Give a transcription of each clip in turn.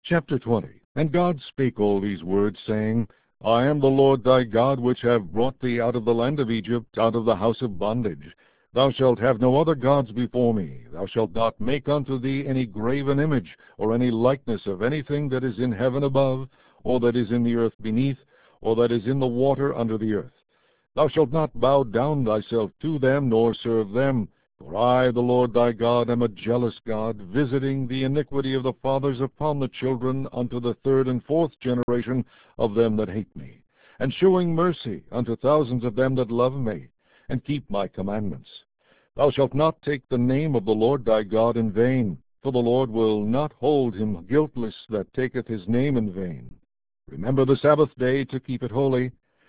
Chapter 20. And God spake all these words, saying, I am the Lord thy God, which have brought thee out of the land of Egypt, out of the house of bondage. Thou shalt have no other gods before me. Thou shalt not make unto thee any graven image, or any likeness of anything that is in heaven above, or that is in the earth beneath, or that is in the water under the earth. Thou shalt not bow down thyself to them, nor serve them. For I, the Lord thy God, am a jealous God, visiting the iniquity of the fathers upon the children unto the third and fourth generation of them that hate me, and shewing mercy unto thousands of them that love me, and keep my commandments. Thou shalt not take the name of the Lord thy God in vain, for the Lord will not hold him guiltless that taketh his name in vain. Remember the Sabbath day to keep it holy.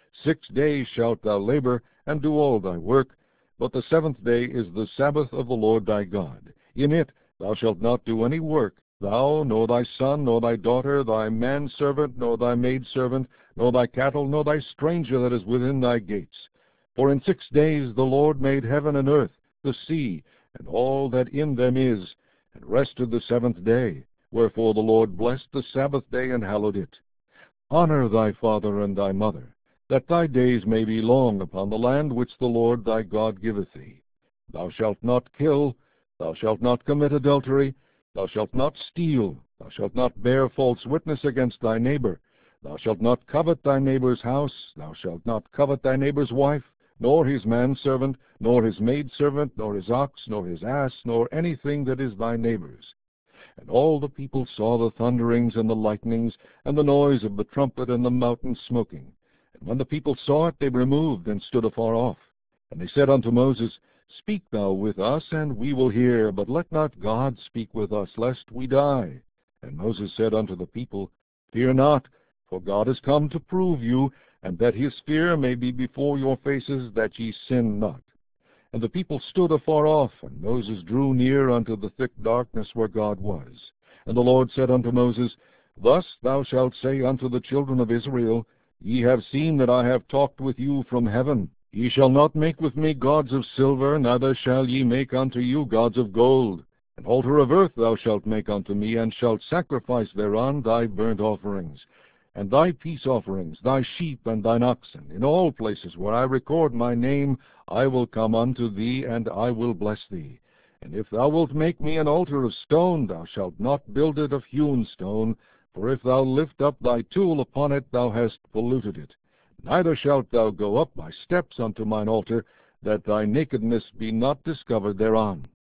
6 days shalt thou labor, and do all thy work, but the seventh day is the Sabbath of the Lord thy God. In it thou shalt not do any work, thou, nor thy son, nor thy daughter, thy manservant, nor thy maidservant, nor thy cattle, nor thy stranger that is within thy gates. For in 6 days the Lord made heaven and earth, the sea, and all that in them is, and rested the seventh day. Wherefore the Lord blessed the Sabbath day, and hallowed it. Honor thy father and thy mother, that thy days may be long upon the land which the Lord thy God giveth thee. Thou shalt not kill, thou shalt not commit adultery, thou shalt not steal, thou shalt not bear false witness against thy neighbor, thou shalt not covet thy neighbor's house, thou shalt not covet thy neighbor's wife, nor his manservant, nor his maidservant, nor his ox, nor his ass, nor anything that is thy neighbor's. And all the people saw the thunderings and the lightnings, and the noise of the trumpet and the mountain smoking. And when the people saw it, they removed and stood afar off. And they said unto Moses, Speak thou with us, and we will hear, but let not God speak with us, lest we die. And Moses said unto the people, Fear not, for God is come to prove you, and that his fear may be before your faces, that ye sin not. And the people stood afar off, and Moses drew near unto the thick darkness where God was. And the Lord said unto Moses, Thus thou shalt say unto the children of Israel, Ye have seen that I have talked with you from heaven. Ye shall not make with me gods of silver, neither shall ye make unto you gods of gold. An altar of earth thou shalt make unto me, and shalt sacrifice thereon thy burnt offerings, and thy peace offerings, thy sheep and thine oxen. In all places where I record my name, I will come unto thee, and I will bless thee. And if thou wilt make me an altar of stone, thou shalt not build it of hewn stone, for if thou lift up thy tool upon it, thou hast polluted it. Neither shalt thou go up by steps unto mine altar, that thy nakedness be not discovered thereon.